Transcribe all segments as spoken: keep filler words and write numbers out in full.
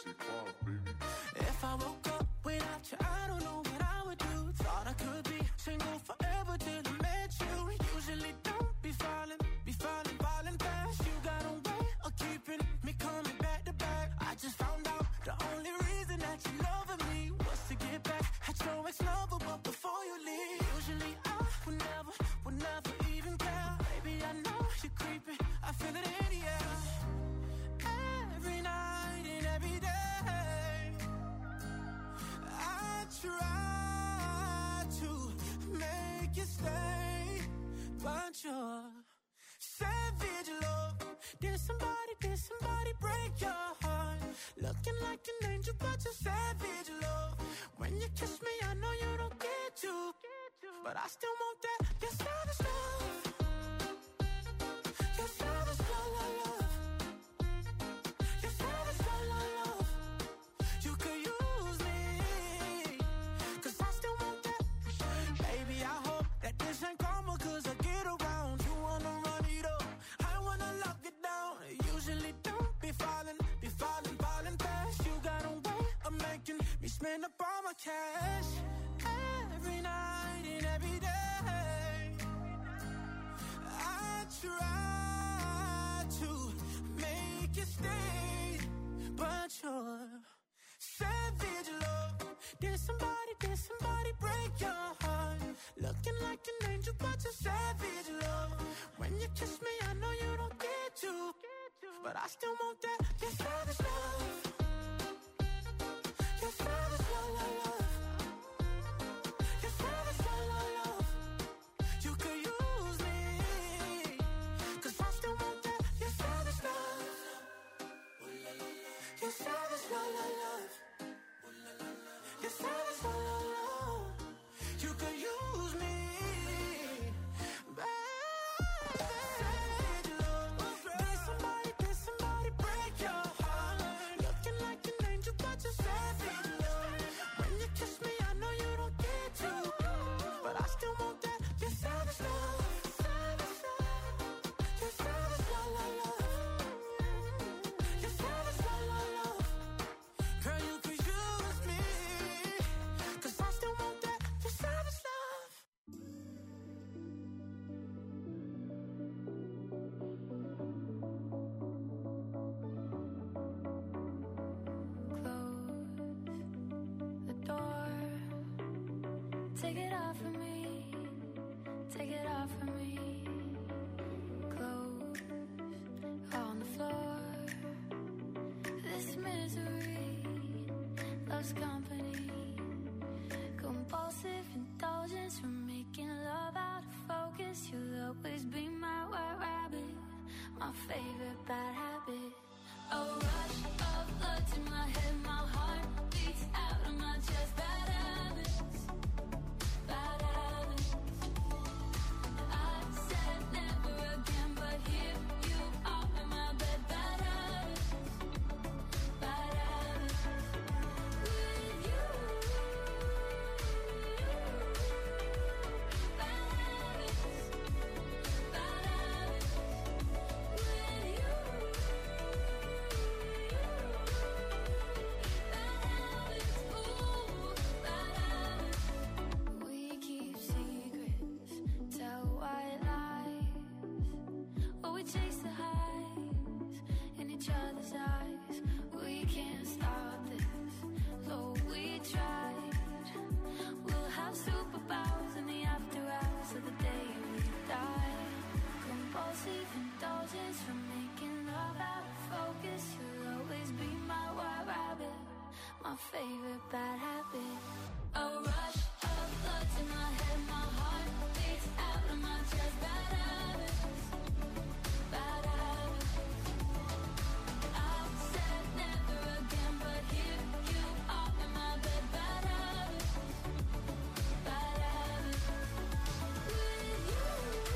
If I woke up without you, I don't know what I would do. Thought I could be single forever till I met you. Usually don't be falling, be falling, falling fast. You got a way of keeping me coming back to back. I just found out the only reason that you loving me was to get back at your ex-lover, but before you leave, usually I would never, would never even care. Baby, I know you're creeping, I feel it in the air. Every night and every day, I try to make you stay, but you're savage love. Did somebody, did somebody break your heart? Looking like an angel, but you're savage love. When you kiss me, I know you don't get to, but I still want that. Your savage love, your savage love, love, love. Your savage love, love, love. You could use me, 'cause I still want that. Baby, I hope that this ain't karma, 'cause I get around. You wanna run it up, I wanna lock it down. Usually don't be falling, be falling, falling fast. You got a way of making me spend up all my cash. Every night and every day, I try to make you stay, but you're savage love. Did somebody, did somebody break your heart? Looking like an angel, but you're savage love. When you kiss me, I know you don't get to, but I still want that. Your savage love, your savage love, love, love. Your savage love, love, love. You could use me, 'cause I still want that. Your savage love, your savage love, love, love. Your savage love, love, love. You could use me, baby. Savage love. Did somebody, did somebody break your heart? Looking like an angel, but you're savage love. When you kiss me, I know you don't get to, but I still want that. Your savage love, savage love. Your savage love, love, love. Your savage love, love, love. Girl, you could use me, 'cause I still want that. Your savage love. Close the door. Take it off of me. Take it off of me. Close on the floor. This misery loves company. Compulsive indulgence from making love out of focus. You'll always be my white rabbit, my favorite bad habit. A rush of blood to my head, my heart beats out of my chest. Bad habits, bad habits. I said never again, but here you are in my bed. Bad habits, bad habits. With you, bad habits, bad habits. With you, bad habits. Ooh, bad habits. We keep secrets, tell white lies. Oh, we chase the highs in each other's eyes. We can't stop this, though we tried. We'll have superpowers in the after hours of the day we die. Compulsive indulgence from making love out of focus. You'll always be my white rabbit, my favorite bad habit. A rush of blood to my head, my heart beats out of my chest. Bad habits, bad habits. I said never again, but here you are in my bed. Bad habits, bad habits. With you,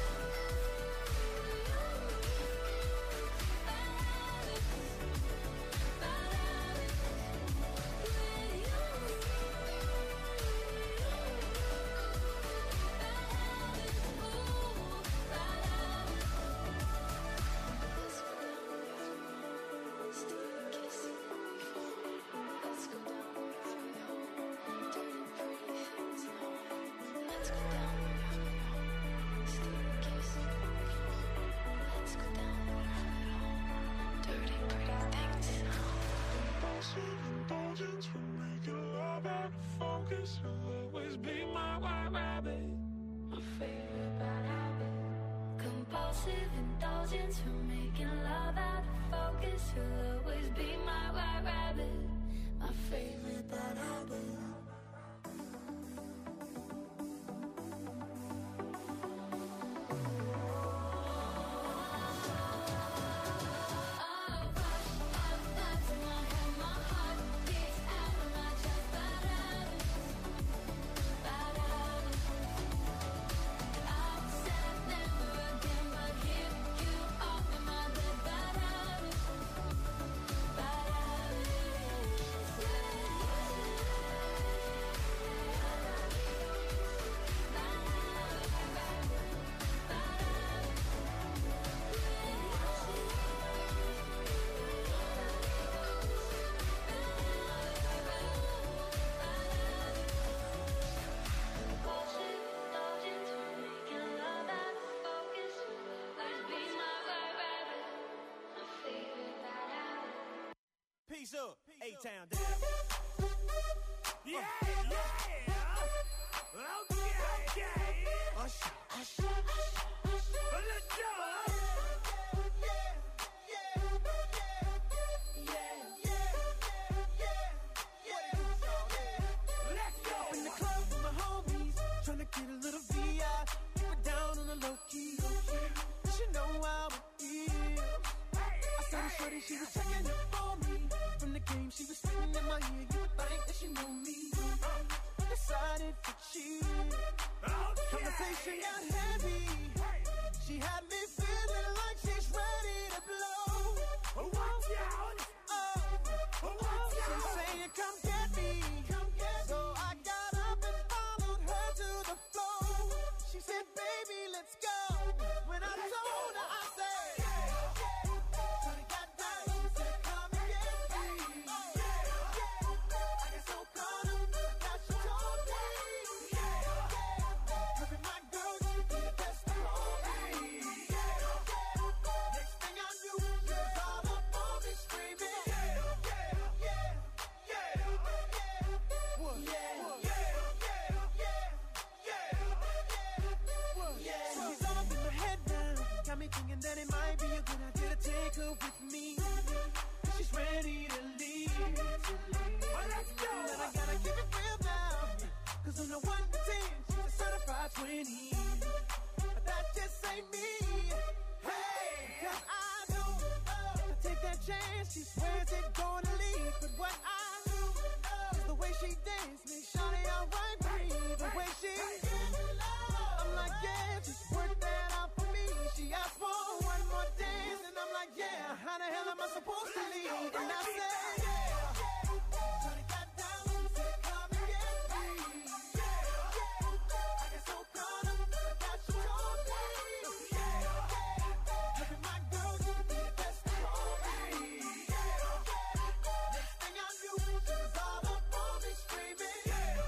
bad habits, bad habits. With you, bad habits. Ooh, bad Compulsive indulgence, we're making love out of focus. You'll always be my white rabbit, my favorite bad habit. Peace up, A-Town down. Yeah, yeah. Okay, okay. Usher, usher, usher. Let's go. In the club with my homies, tryna get a little V I, keep it down on the low key. She know how it is. I saw the shorty, she was checking up on me. From the game, she was sitting in my ear. You would think that she knew me. Decided to cheat. Conversation got heavy. She had me feeling like she's ready to blow. Watch out. Oh, oh, she's saying, come get me. So I got up and followed her to the floor. She said, baby, let's go. When I told her, I said, shorty got down, said, come and get me. I got so caught up that she told me. Her and my girl, she be the best of all me. Next thing I knew, she was all up on me screaming. So she's all up in my head now. Got me thinking that it might be a good idea to take her with me. She's ready to leave. Well, let's go. But I gotta keep it real now. Cause on the one to ten, she's a certified twenty. But that just ain't me. Hey, cause I know to take that chance, she swears it's gonna leave. But what I know is the way she dance makes Shawty alright with me. The way she I'm like, yeah, just work that out for me. She asked for one more dance, and I'm like, yeah, how the hell am I supposed to leave? And I said, yeah. Shawty got down, said, come and get me. I got so caught up that she told me. Her and my girl, she be the best of all me. Next thing I knew, she was all up on me screaming.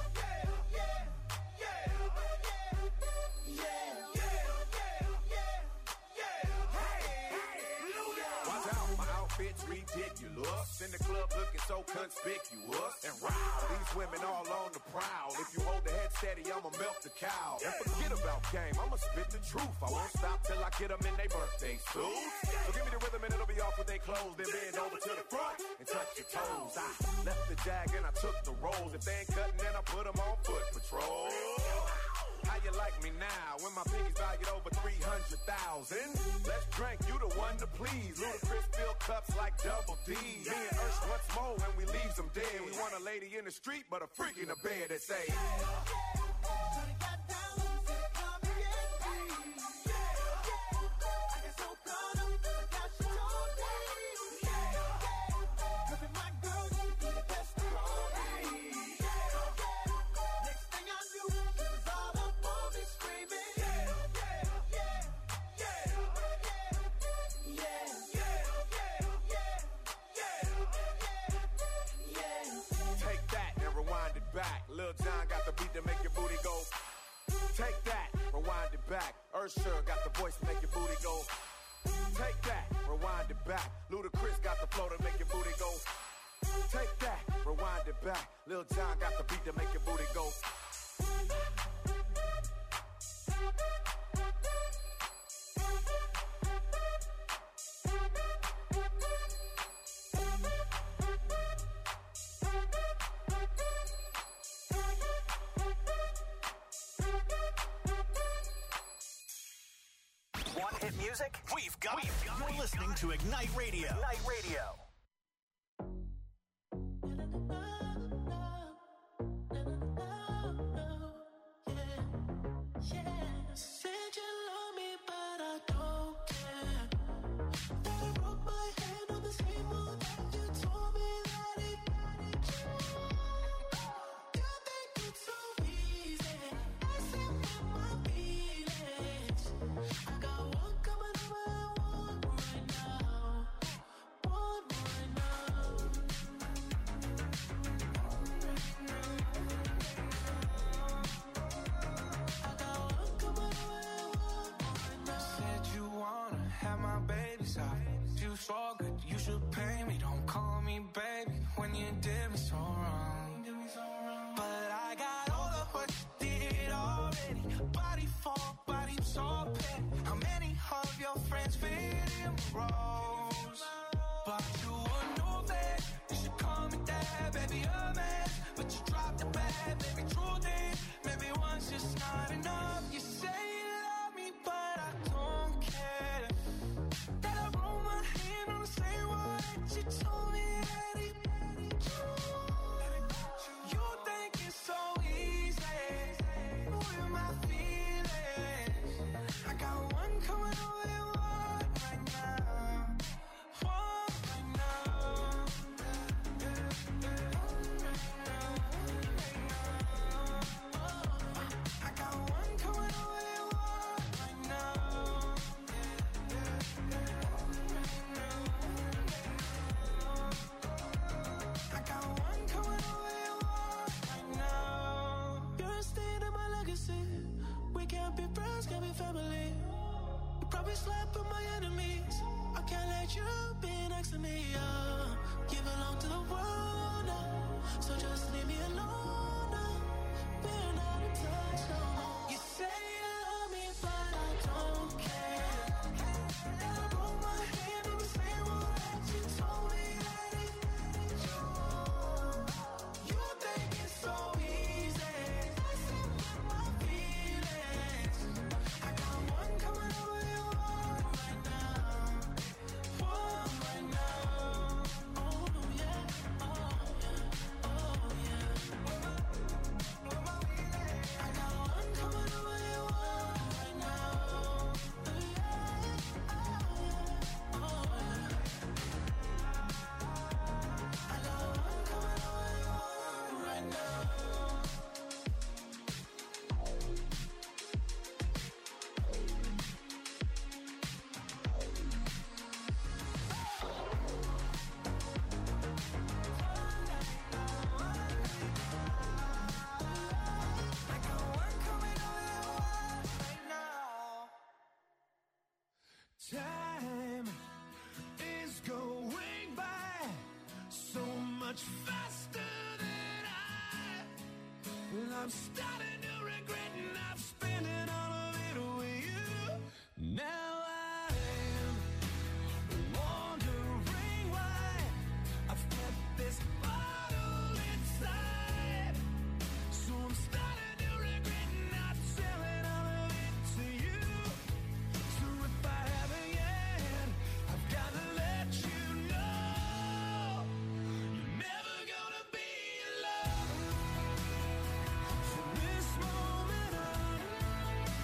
Watch out, my outfit's ridiculous. In the club looking so conspicuous. And wow, these women all on the prowl. If you hold the head steady, I'ma milk the cow. And forget about game, I'ma spit the truth. I won't stop till I get them in their birthday suits. So give me the rhythm and it'll be off with they clothes. Then bend over to the front and touch your toes. I left the jag and I took the rolls. If they ain't cutting, then I put them on foot patrol. How you like me now when my pinky's valued over three hundred thousand? Let's drink, you the one to please. Ludacris fill cups like double D. Me and Ursh once more when we leaves them dead. We want a lady in the street, but a freak in the bed that say, Shawty got down, said, come and get me. I got so caught up that she told me. Her and my girl, she be the best of all me. Next thing I knew, she was all up on me screaming. take that and rewind it back. Lil Jon got the beat to make your Lil Jon got the beat to make your booty go. Want hit music? We've got it. You're listening to Ignite Radio. Ignite Radio. Said you love me, but I don't care. That I broke my hand on the same one that you told me that it. You think it's so easy? I said with my feelings. I got one coming over and one right now. One right now. Said you wanna have my babies out. You so good, you should pay me. Don't call me baby when you did me so wrong. But I got all of what you did already. Body for body, so petty. How many of your friends fit in my roles? But you would know that you should call me dad, baby, a man. But you dropped the bad, baby, truth is, maybe once just not enough. You say you love me, but I don't care. That I roll my hand on the same one that you told me that it. You think it's so easy with my feelings. I got one coming over and one right now. One right now. I got one coming over and one right now. I got one coming over and one right now. You're a stain in my legacy. We can't be friends, can't be family. You probably slept with my enemies. I can't let you be next to me. Uh, you belong to the world now, so just leave me alone now. We're not in touch no more. You say you love me, but I don't care. And I broke my hand on the same one that you told me that it. You think it's so easy? Messing with my feelings. I got one coming over and one right now. One right now. Oh yeah, oh yeah, oh yeah. I got one coming over and one right now. Yeah, oh yeah, oh yeah. I got one coming over and one right now. I got one coming over and one right now. Time is going by so much faster than I. Well, I'm starting to regret not spending all of it with you. Now I am wondering why I've kept this bottle inside. So I'm starting to regret not selling all of it to you. So if I haven't yet, I've gotta let you know you're never gonna be alone. From this moment on,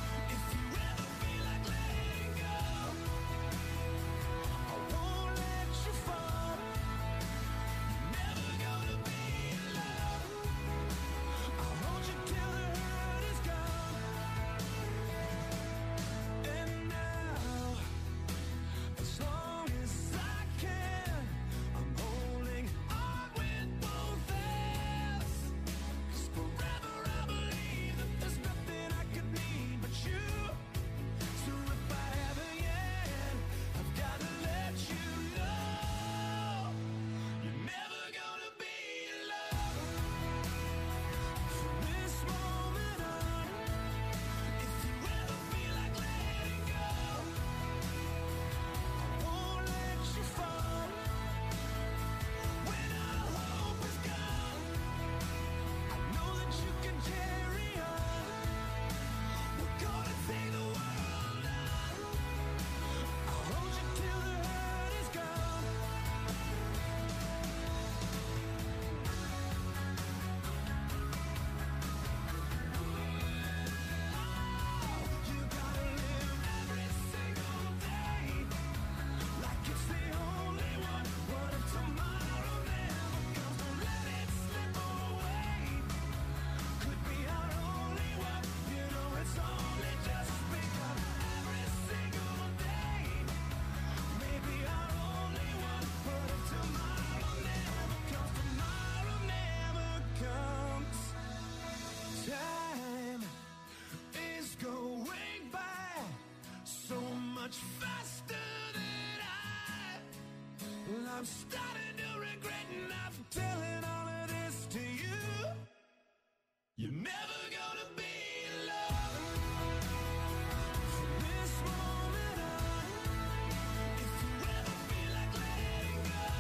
faster than I. Well, I'm starting to regret not telling all of this to you. You're never gonna be alone from this moment on. If you ever feel like letting go,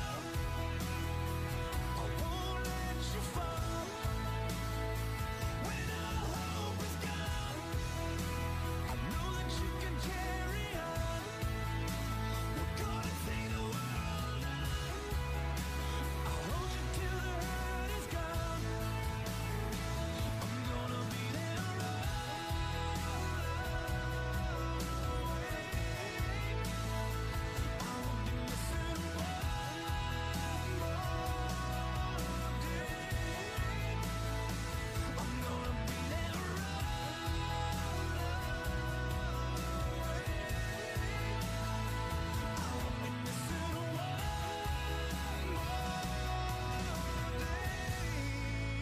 I won't let you fall. When all hope is gone, I know that you can carry on. We're gonna take the world on. I'll hold you till the hurt is gone. I'm gonna be there always. I won't be missing one more day. I'm gonna be there I won't be missing one more day.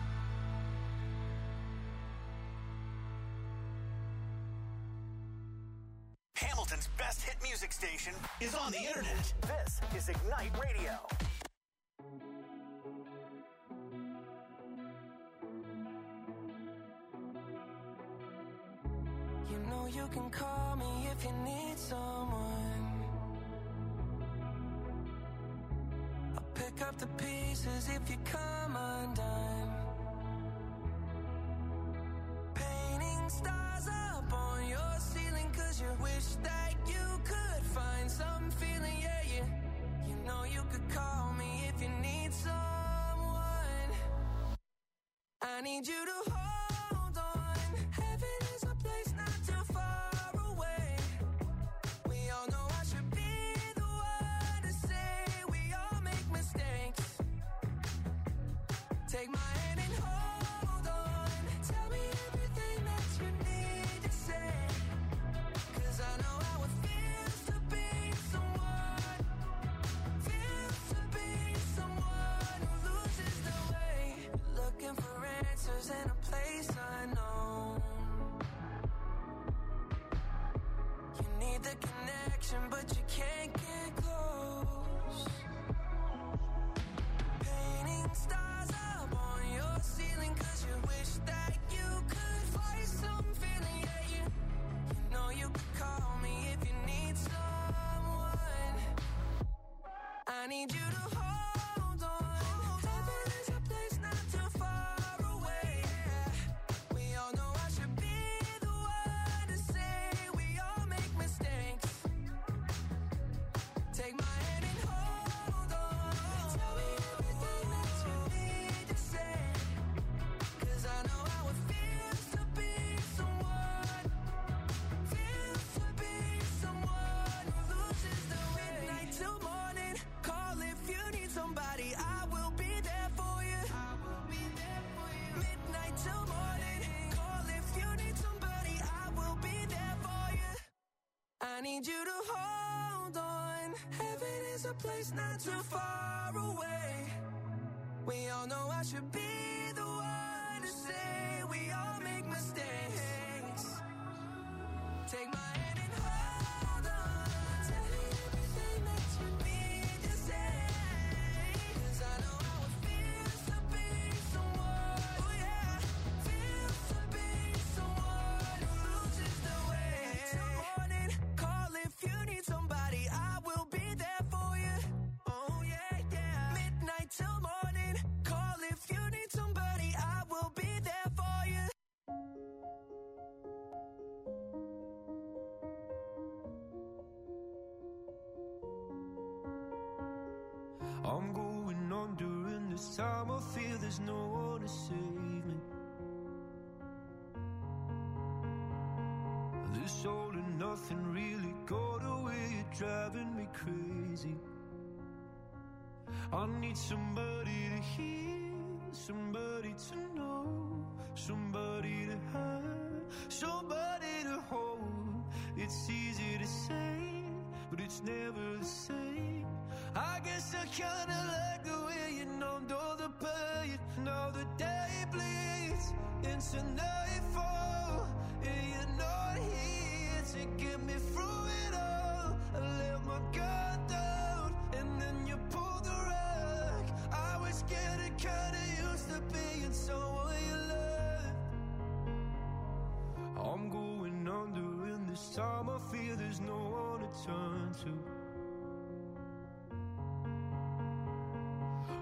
Hamilton's best hit music station is on the internet. This is Ignite Radio. You know you can call me if you need someone. I'll pick up the pieces if you come undone. Painting stars up on your ceiling 'cause you wish that you could find some feeling, yeah, yeah. You know you could call me if you need someone. I need you to hold on. Heaven is a place not too far away. We all know I should be the one to say we all make mistakes. Take my hand and hold on. Tell me everything that you need to say. 'Cause I know how it feels to be someone. Feels to be someone who loses their way. Looking for answers in a place unknown. You need the connection, but you can't get close. Painting stars up on your ceiling 'cause you wish that you could find some feeling, yeah, you, you know you could call me if you need someone. I need you to hold on. Heaven is a place not too far away. We all know I should be the one to say we all make mistakes. Take my hand and hold on. Tell me everything that you need to say. 'Cause I know how it feels to be someone. Feels to be someone who loses their way. Midnight till morning. Call if you need somebody. I will be there for you. I will be there for you. Midnight till morning. Call if you need somebody. I will be there for you. I need you to hold on. Heaven is a place not too far away. We all know I should be the one to say we all make mistakes. Take my hand and hold on. Tell me everything that you need to say. 'Cause I know how it feels to be someone. Oh yeah, feels to be someone who loses their way. Till morning, call if you need somebody. I will be there for you. Oh yeah, yeah. Midnight till morning, call if you need somebody. I will be there for you. I'm going on during this time. I feel there's no one to save me. This all and nothing really got away. You're driving me crazy. I need somebody to hear, somebody to know, somebody to have, somebody to hold. It's easy to say, but it's never the same. I guess I kinda like the way you numbed all the pain. Now the day bleeds into nightfall, and you're not here to get me through it all.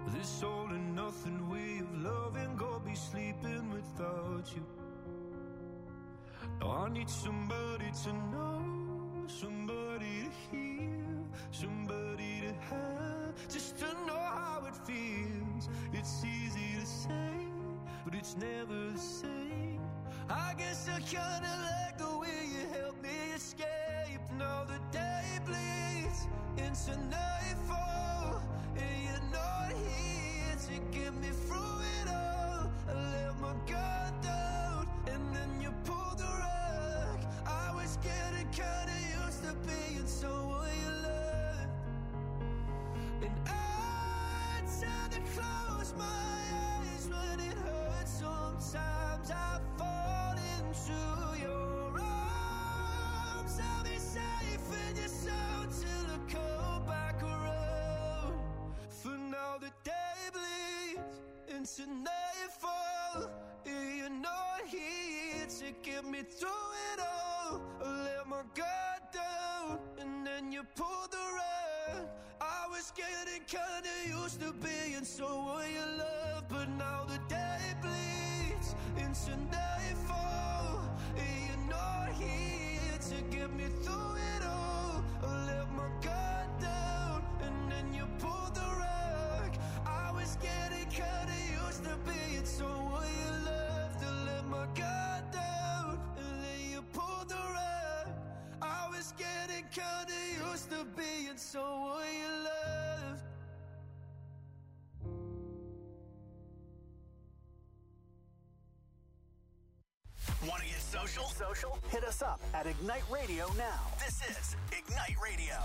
This all and nothing way of loving, go be sleeping without you. Now I need somebody to know, somebody to hear, somebody to have, just to know how it feels. It's easy to say, but it's never the same. I guess I kinda like the way you help me escape. Now the day bleeds into nightfall, and you're not here to get me through it all. I let my guard down, and then you pulled the rug. I was getting kinda used to being someone you loved, and I tend to close my eyes when it hurts. Sometimes I fall into your arms. I'll be safe in your soul till I come back around. For now the day bleeds into nightfall, and you're not here to get me through it all. I let my guard down, and then you pulled the rug. I was getting kinda used to being someone you love, but now the day bleeds into nightfall, and you're not here to get me through it all. I let my guard down, and then you pulled the rug. I was getting kinda used to being someone you loved. I let my guard down, and then you pulled the rug. I was getting kinda used to being someone you loved. Want to get social? Social? Hit us up at Ignite Radio now. This is Ignite Radio.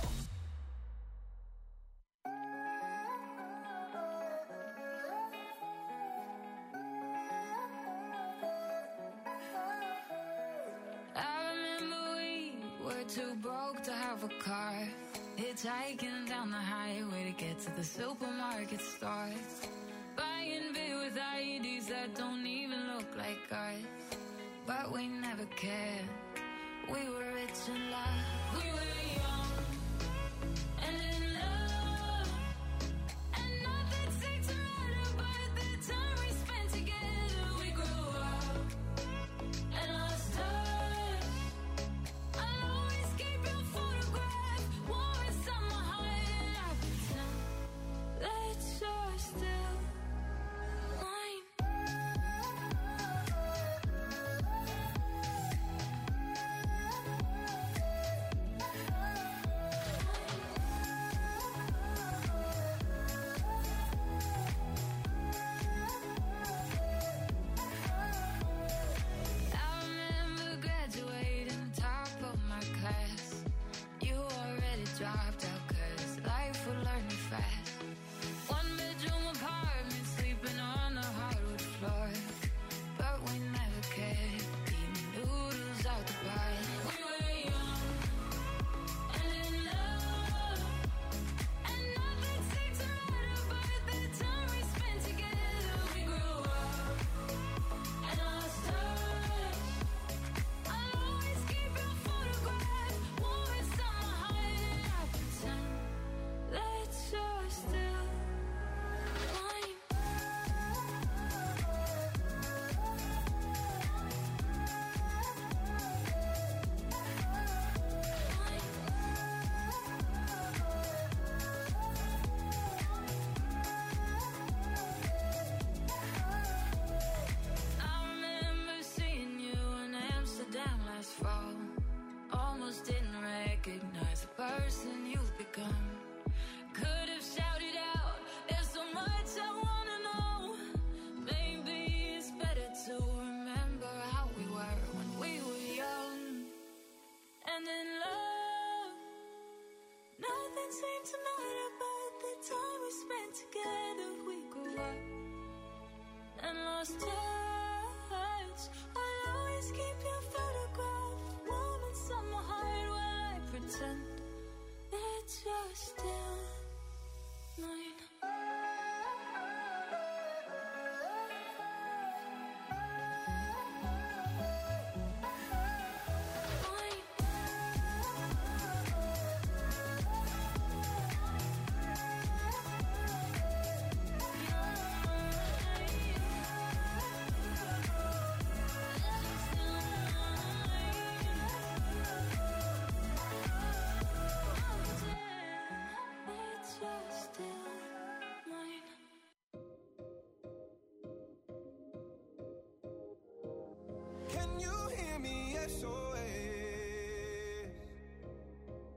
I remember we were too broke to have a car, hitchhiking down the highway to get to the supermarket store, buying beer with I Ds that don't even look like ours. But we never cared. We were rich in love. We were young and in love, and nothing seemed to matter but the time we spent together. We grew up and lost touch. I'll always keep your photograph warm inside my heart, and I pretend that you're still mine. I remember graduating top of my class. You already dropped out 'cause life would learn you fast. One bedroom apartment, sleeping on the hardwood floor, but we never cared. Eating noodles out the bar. We were young and in love, and nothing seemed to matter but the time we spent together. We grew up and lost touch. I'll always keep your photograph warm inside my heart, and I pretend that you're still mine. I remember seeing you in Amsterdam last fall. Almost didn't recognize the person you've become. Could have shouted out, there's so much I wanna know. Maybe it's better to remember how we were when we were young and in love. Nothing seemed to matter but the time we spent together. We grew up and lost touch. I'll always keep your photograph warm inside my heart while I pretend that you're still mine. Mine.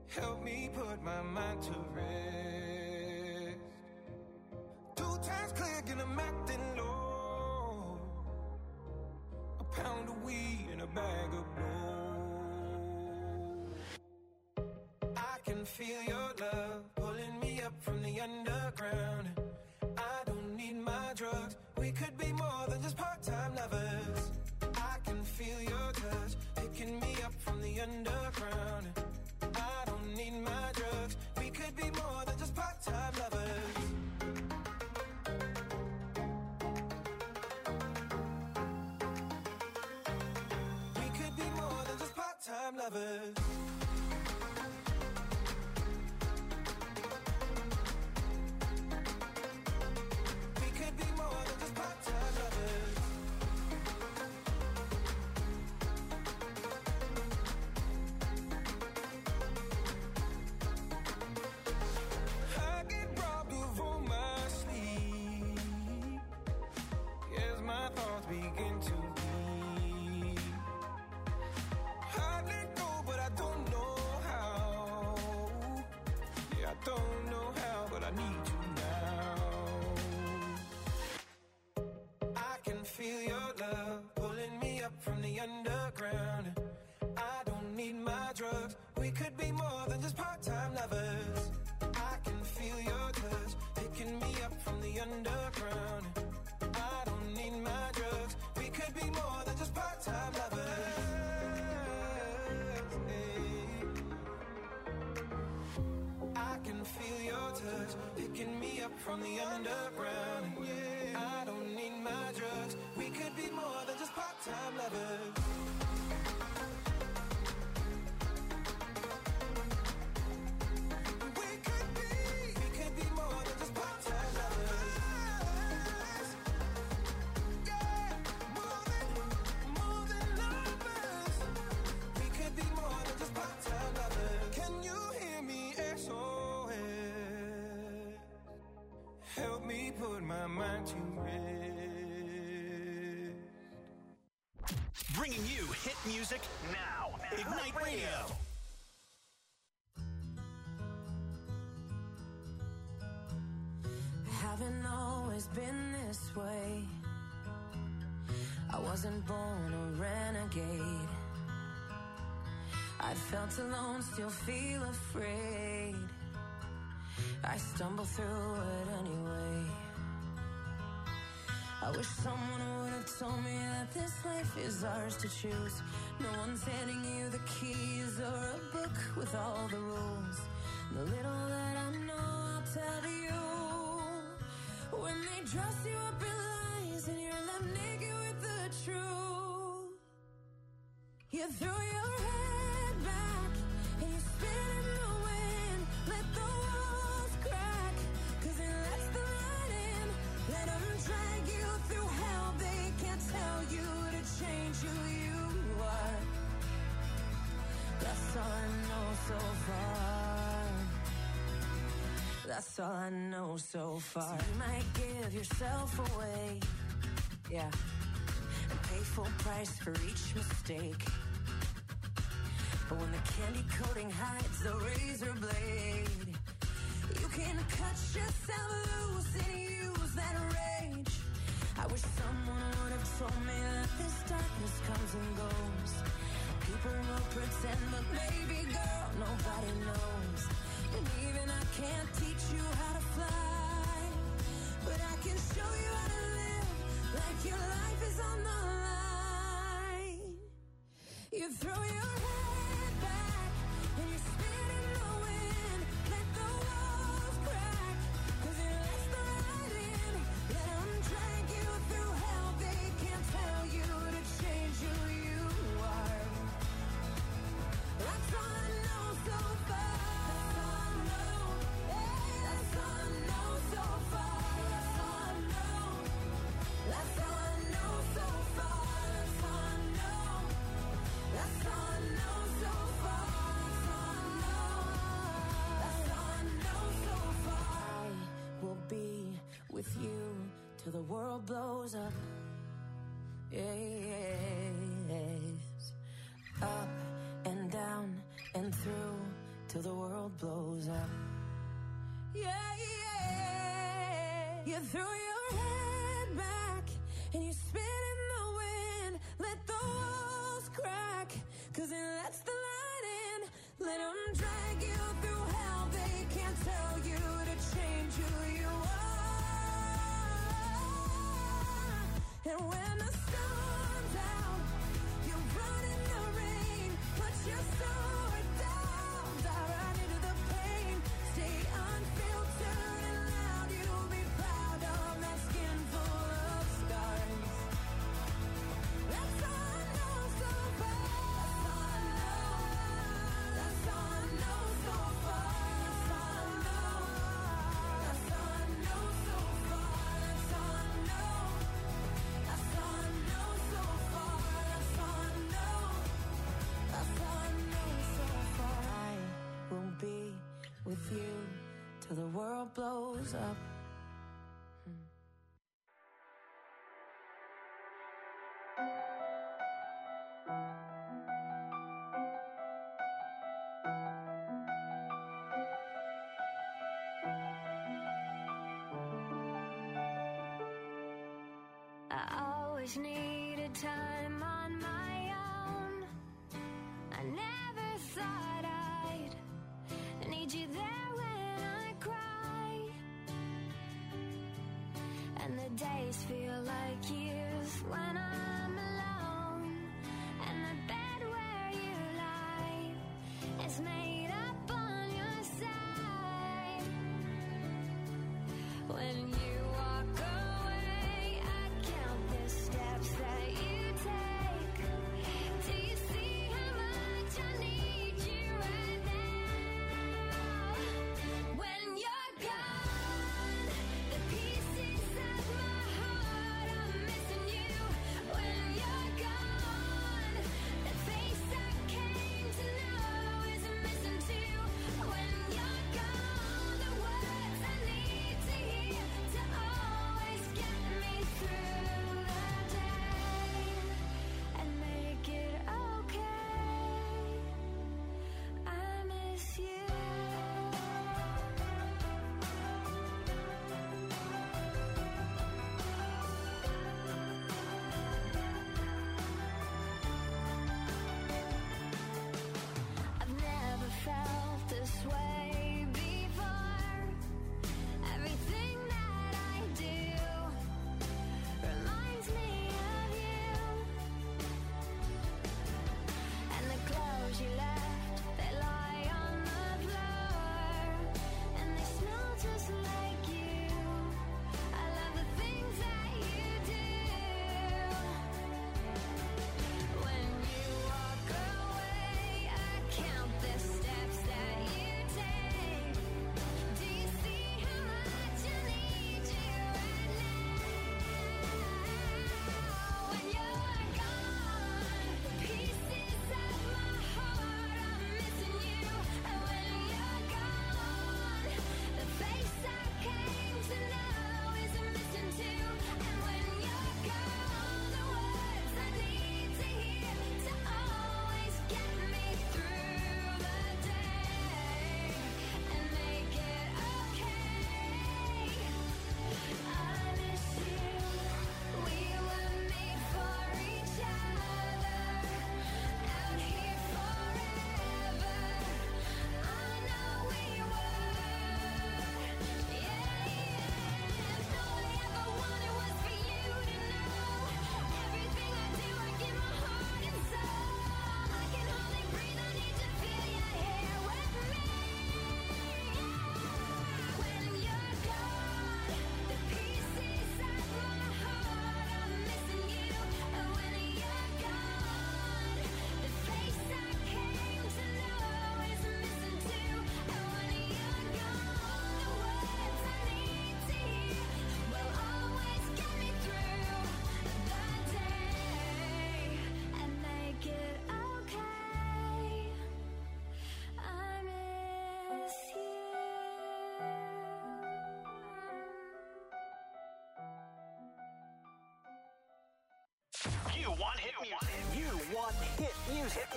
Help me put my mind to rest. Two times click and I'm acting low. A pound of weed and a bag of blow. I can feel your love pulling me up from the underground. I don't need my drugs. We could be more than just part-time lovers. I can feel your touch picking me up from the underground. I don't need my drugs. We could be more than just part-time lovers. We could be more than just part-time lovers. We could be more than just part-time lovers. I get robbed of all my sleep as my thoughts begin to bleed. I let go, but I don't know how. Yeah, I don't know how, but I need you now. I can feel your love pulling me up from the underground. I don't need my drugs. We could be more than just part-time lovers. I can feel your touch picking me up from the underground. I don't need my drugs. We could be more than just part-time lovers. I can feel your touch picking me up from the underground. I don't need my drugs. We could be more than just part-time lovers. We could be, we could be more than just part-time lovers. Yeah, more than, more than lovers. We could be more than just part-time lovers. Can you hear me, S O S? Help me put my mind to rest. Bringing you hit music now. Ignite Radio. Haven't always been this way. I wasn't born a renegade. I felt alone, still feel afraid. I stumble through it anyway. I wish someone would have told me that this life is ours to choose. No one's handing you the keys or a book with all the rules. The little that I know I'll tell to you. When they dress you up in lies and you're left naked with the truth, you throw your head back and you spin in the wind. Let the walls crack, cause it lets the light in. Let them drag you through hell. They can't tell you to change who you are. That's all I know so far. That's all I know so far. So you might give yourself away, yeah, and pay full price for each mistake. But when the candy coating hides the razor blade, you can cut yourself loose and use that rage. I wish someone would have told me that this darkness comes and goes. People will pretend, but baby girl, nobody knows. And even I can't teach you how to fly, but I can show you how to live like your life is on the line. You throw your head back and you spin in the wind. Let the walls crack, cause it lets the light in. Let them drag you through hell. They can't tell you to change who you are. That's all I know so far. That's all I know so far. That's all I know. That's all I know so far. That's all I know. That's all I know so far. That's all I know. That's all I know so far. I will be with you till the world blows up. Yes. Up and down and through till the world blows up. Yeah, yeah. You throw your head back and you spin in the wind. Let the walls crack, cause it lets the light in. Let them drag you through hell. They can't tell you to change who you are. And when the sun's out, you run in the rain. Put your sword down, dive right into the pain. Stay unfiltered and loud. You'll be proud of that skin full of scars. That's all I know so far. That's all I know so far. That's all I know. That's all I know so far. That's all I know. That's all I know so far. That's all I know. That's all I know so far. I will be with you till the world blows up. I always needed time on my own. I never thought I'd need you there when I cry. And the days feel like years when I'm alone. And the bed where you lie is made up on your side. When you walk away, I count the steps that you take. Do you see how much I need you right now? When you're gone, the pieces of my heart are missing you. When you're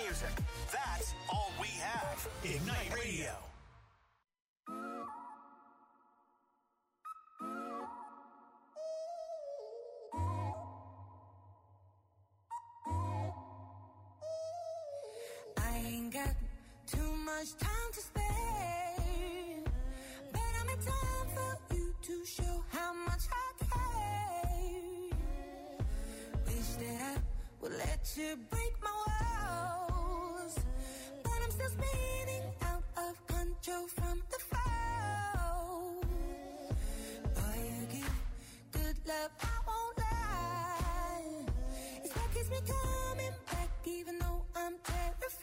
music. That's all we have. Ignite Radio. I ain't got too much time to spare, but I make time for you to show how much I care. Wish that I would let you break my walls, but I'm still spinning out of control from the fall. Boy, you give good love, I won't lie. It's what keeps me coming back, even though I'm terrified.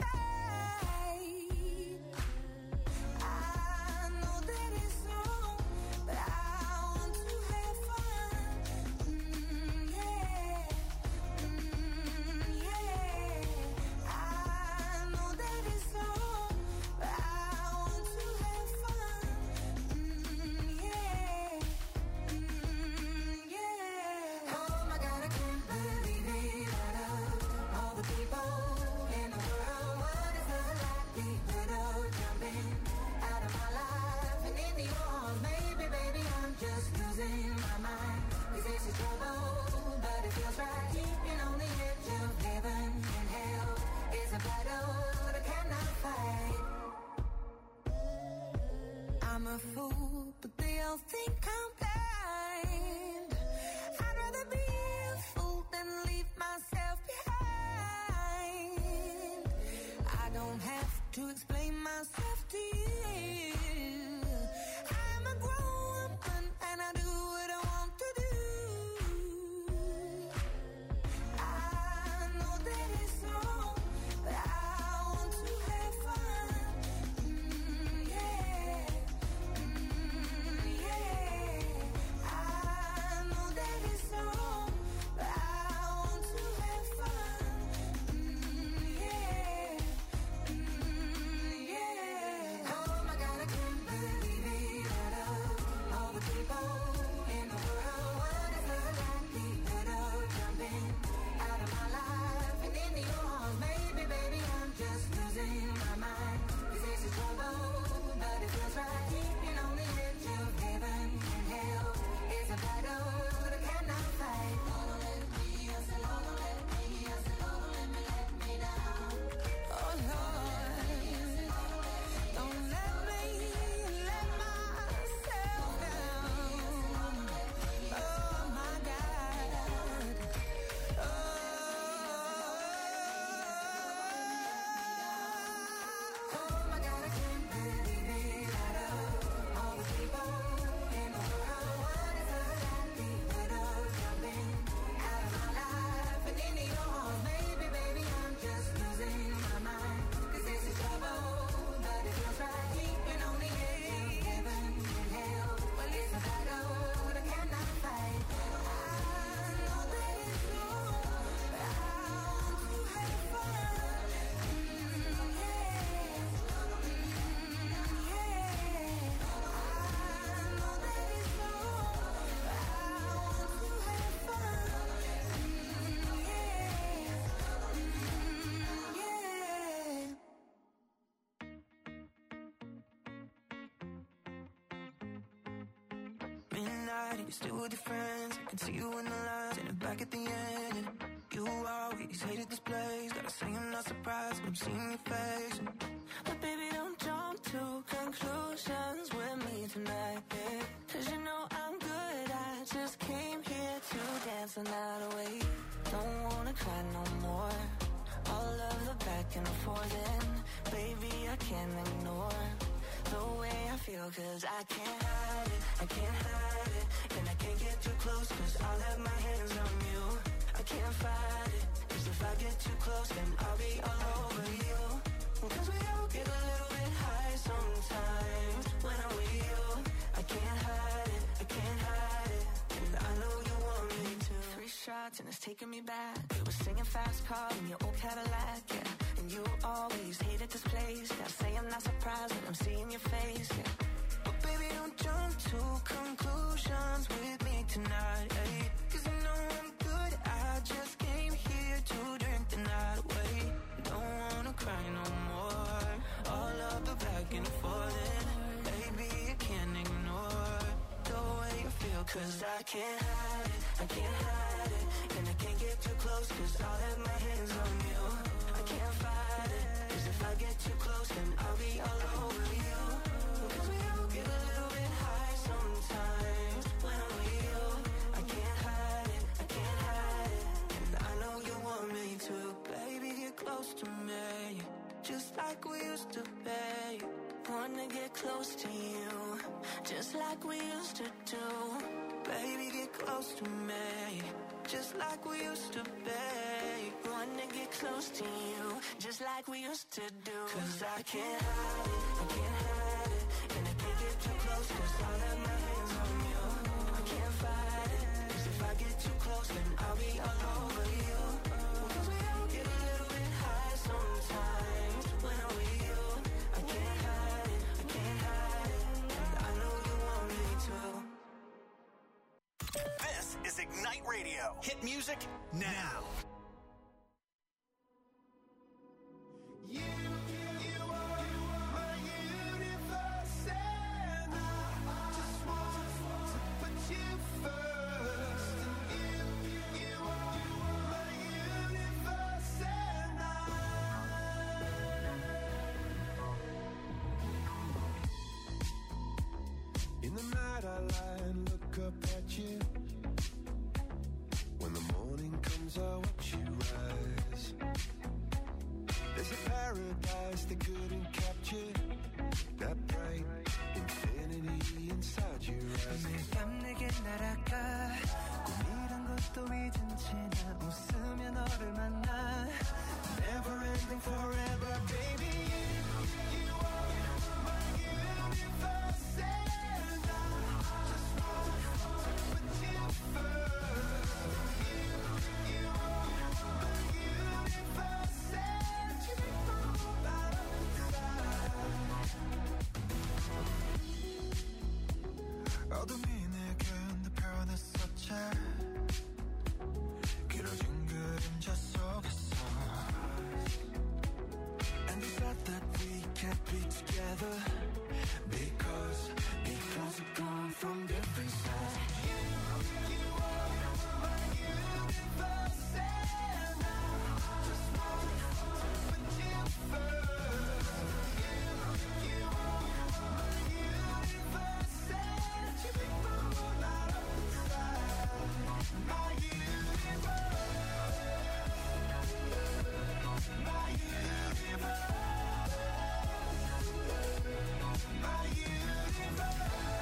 I know that it's wrong, but I want to have fun. Mm, yeah, mm, yeah. I know that it's wrong, but I want to have fun. Mm, yeah, mm, yeah. Oh my God, I can't believe it. Out of all the people in the world, what is the likelihood of jumping out of my life and into yours? Maybe, baby, I'm just losing my mind. 'Cause this is trouble, but it feels right. Keeping on the edge of heaven and hell is a battle that I cannot fight. I'm a fool, but they all think I'm blind. I'd rather be a fool than leave myself behind. I don't have to explain myself to you. I'm a grown woman and I do what I want to do. I know that it's wrong, but I want to have fun. Mm, yeah, mm, yeah. I know that it's wrong, but I want to have fun. Mm, yeah, mm, yeah. Oh my God, I can't believe it. Out of all the people in the world, what is the likelihood of jumping out of my life and into yours? Maybe, baby, I'm just losing my mind. 'Cause this is trouble, but it feels right. Keeping on the edge of heaven and hell is a battle that I cannot fight. Don't let me, I said, don't let me, I said, don't let me let me down. Oh Lord, don't let me let myself down. Oh my God. Oh, oh my God, I can't believe it. Out of all the people in the world, what is the likelihood of jumping out of my life and into yours? Maybe, baby, I'm just losing my mind. 'Cause this is trouble, but it feels right. Keeping on the edge of heaven and hell. Well, it's a battle that I cannot fight. I know that it's wrong, but I want to have fun. Mm, yeah, mm, yeah. I know that it's wrong, but I want to have fun. Mm, yeah, mm, yeah. Midnight, you're still with your friends. I can see you in the lines and back at the end. And you always hated this place. Gotta say I'm not surprised when I'm seeing your face. But baby, don't jump to conclusions with me tonight, yeah. 'Cause you know I'm good. I just came here to dance the night away. Don't wanna cry no more. All of the back and forth, and baby, I can't ignore the way I feel, 'cause I can't hide it, I can't hide it. And I can't get too close, 'cause I'll have my hands on you. I can't fight it, 'cause if I get too close, then I'll be all over you. 'Cause we all get a little bit high sometimes when I'm with you. I can't hide it, I can't hide it. And I know you want me to. Three shots and it's taking me back. We were singing fast car in your old Cadillac, yeah. And you always hated this place. Gotta say I'm not surprised when I'm seeing your face, yeah. But baby, don't jump to conclusions with me tonight, eh? 'Cause you know I'm good. I just came here to drink the night away. Don't wanna cry Cause I can't hide it, I can't hide it. And I can't get too close cause I'll have my hands on you. I can't fight it, cause if I get too close then I'll be all over you. Cause we all get a little bit high sometimes when I'm with you. I can't hide it, I can't hide it. And I know you want me to. Baby, get close to me, just like we used to be. Wanna get close to you, just like we used to do. Baby, get close to me, just like we used to be. Wanna get close to you, just like we used to do. Cause I can't hide it, I can't hide it. And I can't get too close cause I'll have my hands on you. I can't fight it, cause if I get too close then I'll be all over you. Cause we all get a little bit high sometimes when I'm with you. I can't hide it, I can't hide it. And I know you want me to. This is Ignite Radio. Hit music now. You, you are my universe, and I just want to put you first. And you, you are my universe, and I. In the night I lie and look up at you. When the morning comes I watch you rise. There's a paradise they couldn't capture. That bright infinity inside your eyes. 매일 밤 내게 날아가. 꿈이란 것도 잊은 채 나 웃으며 너를 만나. Never ending forever, baby. You, you are my universe, and I just want to put you first. You, you are my universe, and you make my whole life inside. 어둠이 내게 내 변했었지. 길어진 그림자 속에서. And you said that we can't be together because because we've gone from different sides. You, you are my universe, and I just want to put you first. You, you are my universe, and you make my whole light up inside. My universe, my universe, my universe.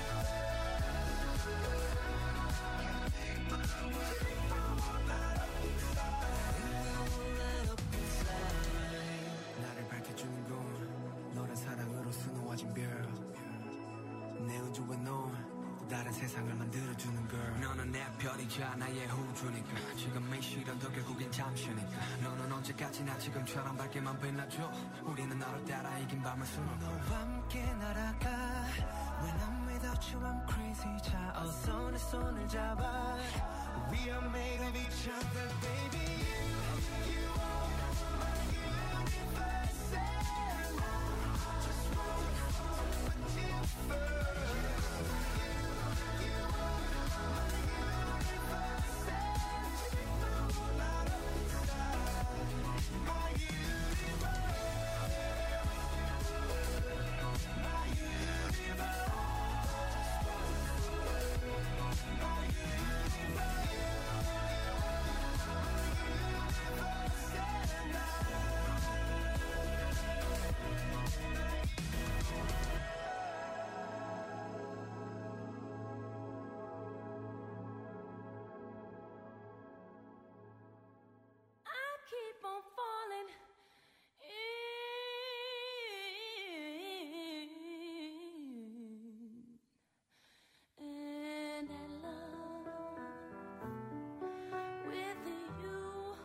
나를 밝혀주는 건 너란 사랑으로 수놓아진 별. 내 우주에 넌 또 다른 세상을 만들어주는 걸. 너는 내 별이자 나의 우주니까. 지금의 시련도 결국엔 잠시니까. 너는 언제까지나 지금처럼 밝게만 빛나줘. 우리는 너를 따라 이긴 밤을 수놓고 너와 함께 날아가. When I'm without you I'm crazy. 자 어서 내 손을 잡아. We are made of each other, baby. You, you are my universe, and I just want to put you first. You, you are my universe, and you make my whole light up inside. My universe, my universe, my universe. I keep on falling in and I love with you.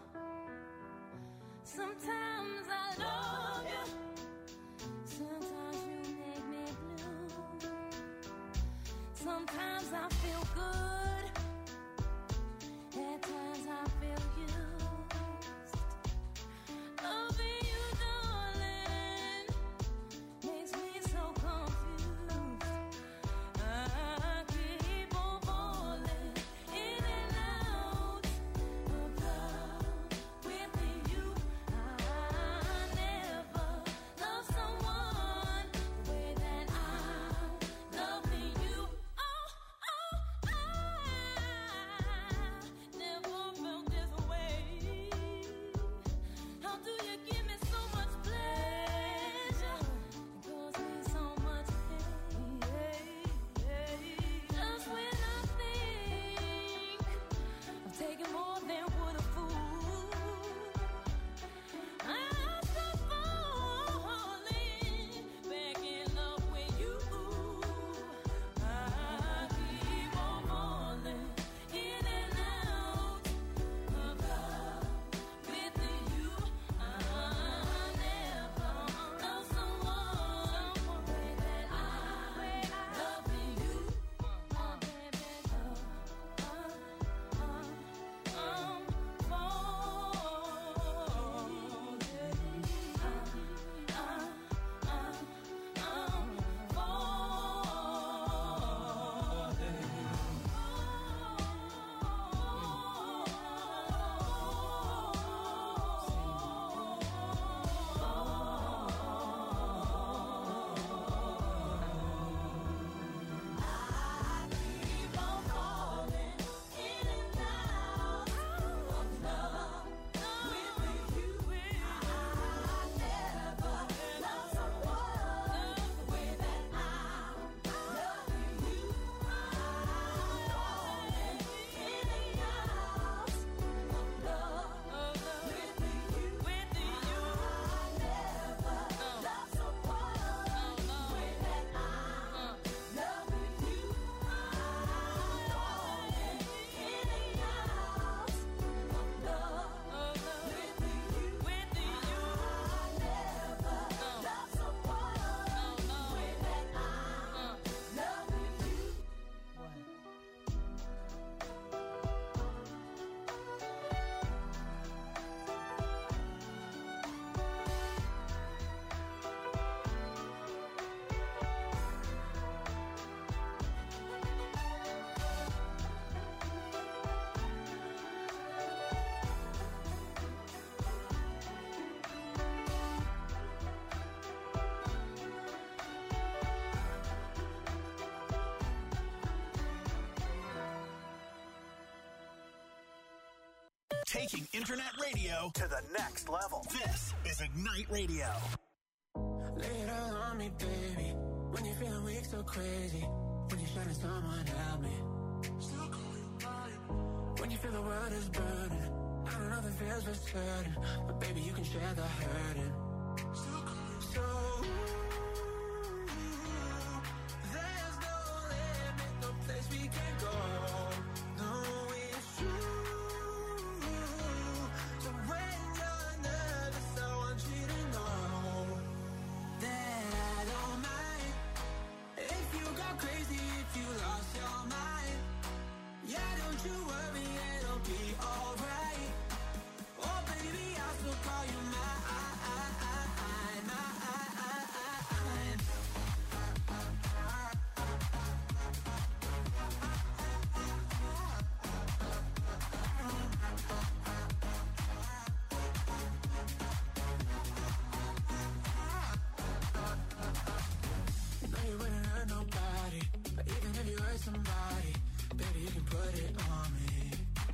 Sometimes I love you, sometimes you make me blue. Sometimes I feel good, at times I feel used. Loving you, darling, makes me so confused. I keep on falling Taking internet radio to the next level. This is Ignite Radio. Lay it all on me, baby. When you're feeling weak, so crazy. When you're shining, someone help me. Still call you mine. When you feel the world is burning. I don't know if it feels for certain, but baby, you can share the hurting. Still call you so. There's no limit, no place we can go. No, it's true. So when you're nervous, I want you to know that I don't mind if you go crazy, if you lost your mind. Yeah, don't you worry, it'll be alright. Oh baby, I'll still call you mine. Somebody, baby, you can put it on me.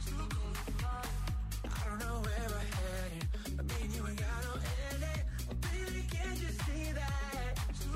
I don't know where we're heading, but me and you ain't got no ending. Oh, baby, can't you see that? So,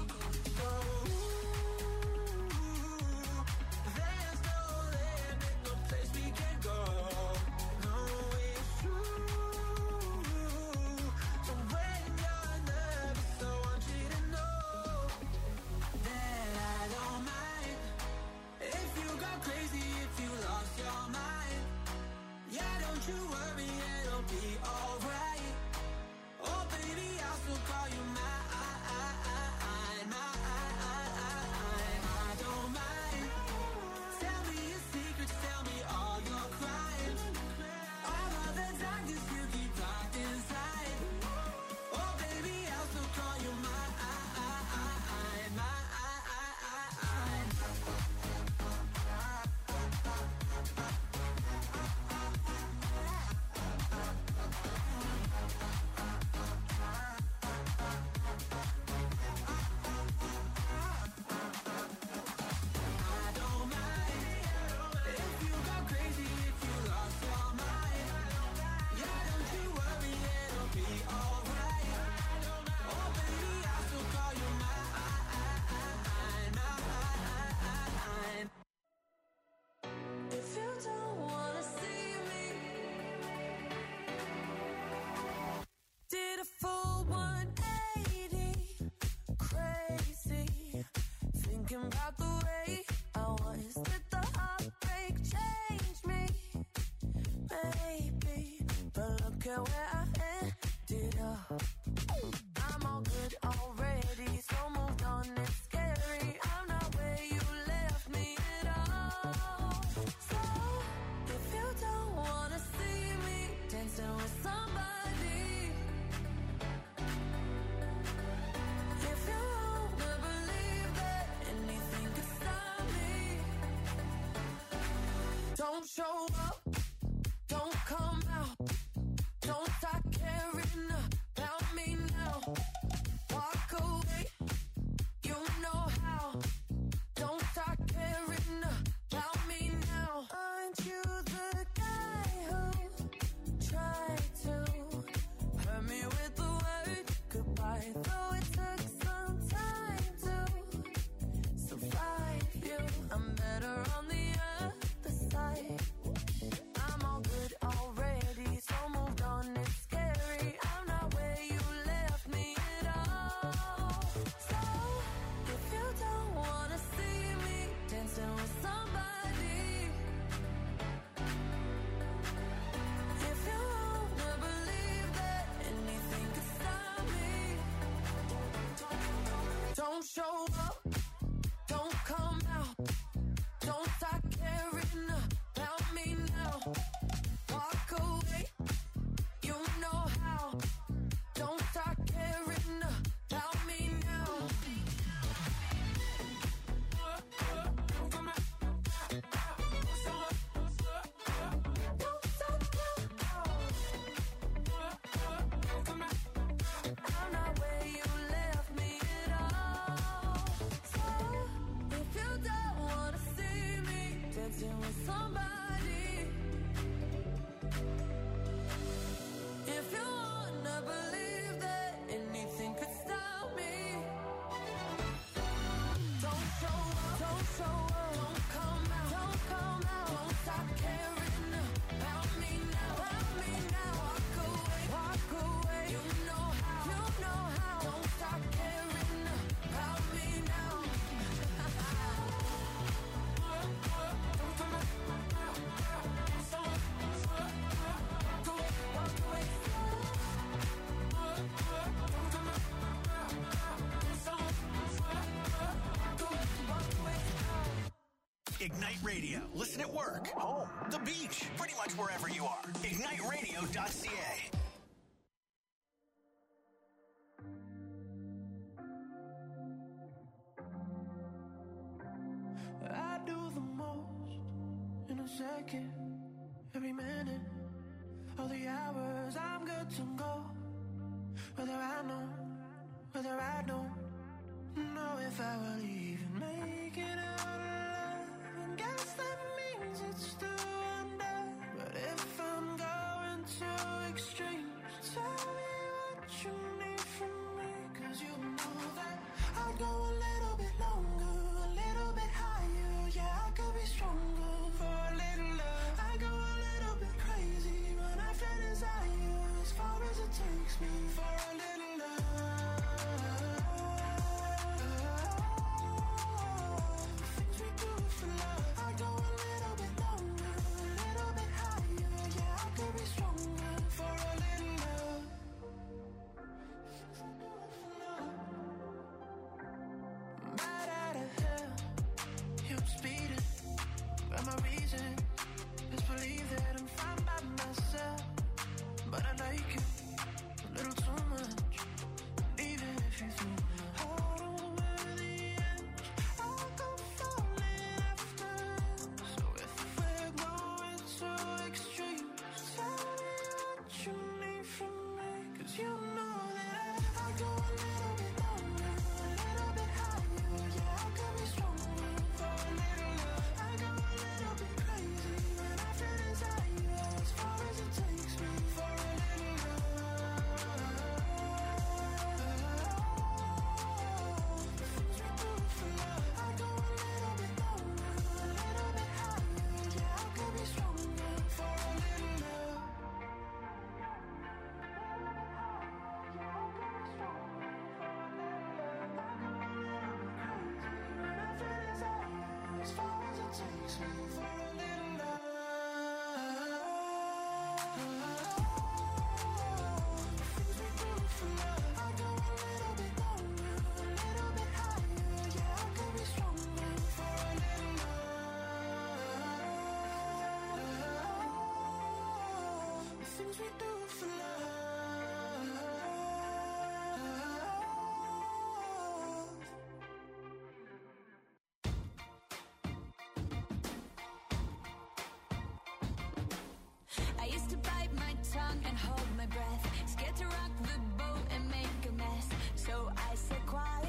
there's no limit, no place we can go. No, it's true. So when you're nervous, I want you to know that I don't mind if you go crazy, if you lost your mind. Yeah, don't you worry, it'll be alright. Oh baby, I'll still call you mine, mine. I don't mind. Tell me your secrets, tell me all your crimes. All of the darkness you keep locked inside. Oh baby, I'll still call you mine, mine. If you don't wanna see me, did a full one eighty, crazy, thinking about the way I was. Did the heartbreak change me? Maybe, but look at where I ended up. I'm all good already, so moved on, it's scary. I'm not where you left me at all. So, if you don't wanna see me dancing with somebody, if you wanna believe that anything could stop me, don't show up, don't come out, don't start caring about me now. Walk away, you know how. Don't start caring about me now. Aren't you the guy who tried to hurt me with the word goodbye? Though it took some time to survive you, I'm better on the other side. I'm all good already, so moved on, it's scary. I'm not where you left me at all. So, if you don't wanna see me dancing with somebody, if you wanna believe that anything could stop me, don't show up, don't come out, don't start caring about me now. Walk away, you know how. Don't start caring about me now. Don't stop now. I'm not where you left me at all. So, if you don't wanna see me dancing with somebody, So what? Don't come out, don't come out. Don't stop caring about me now, about me now. Walk away, walk away. You know how, you know how. Don't stop caring about me now. Ignite Radio. Listen at work, home, the beach, pretty much wherever you are. ignite radio dot c a. I do the most in a second, every minute, all the hours I'm good to go. Whether I know, whether I don't know if I will even make it out alive. And guess that means it's still under. But if I'm going to extremes, tell me what you need from me. Cause you know that I'd go a little bit longer, a little bit higher. Yeah, I could be stronger for a little love. I go a little bit crazy when I feel desire, as far as it takes me for a little love. Things we do for love. I go a little bit longer, a little bit higher. Yeah, I could be stronger for a little love. Things we do for love. Right out of hell, yeah, I'm speeding. But my reason is believe that I'm fine by myself. But I like you a little too much. And even if you threw my heart over the edge, I'll go falling after. So if we're going to extremes, tell me what you need from me. Cause you know that I go a little bit longer, a little bit higher. Yeah, I could be stronger for a little love. I go a little bit crazy when I feel desire, as far as it takes me for a little love. The things we do for love. I go a little bit longer, a little bit higher. Yeah, I could be stronger for a little love. As far as it takes me for a little love. Things we do for love. I go a little bit longer, a little bit higher. Yeah, I could be stronger for a little love. The things we do for love. I used to bite my tongue and hold my breath, scared to rock the boat and make a mess. So I said quiet.